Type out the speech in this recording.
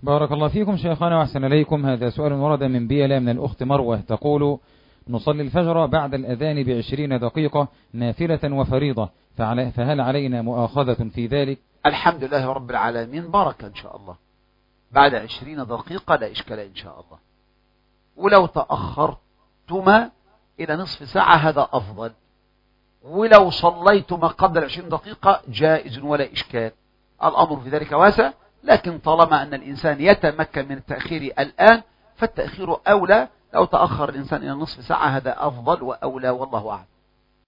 بارك الله فيكم شيخنا وأحسن إليكم. هذا سؤال ورد من بيلا من الأخت مروة، تقول: نصلي الفجر بعد الأذان ب20 دقيقة نافلة وفريضة، فهل علينا مؤاخذة في ذلك؟ الحمد لله رب العالمين، بركة إن شاء الله. بعد 20 دقيقة لا إشكال إن شاء الله. ولو تأخرتما إلى نصف ساعة هذا أفضل، ولو صليتما قبل 20 دقيقة جائز ولا إشكال. الأمر في ذلك واسع، لكن طالما أن الإنسان يتمكن من التأخير الآن فالتأخير أولى. لو تأخر الإنسان إلى نصف ساعة هذا أفضل وأولى، والله أعلم.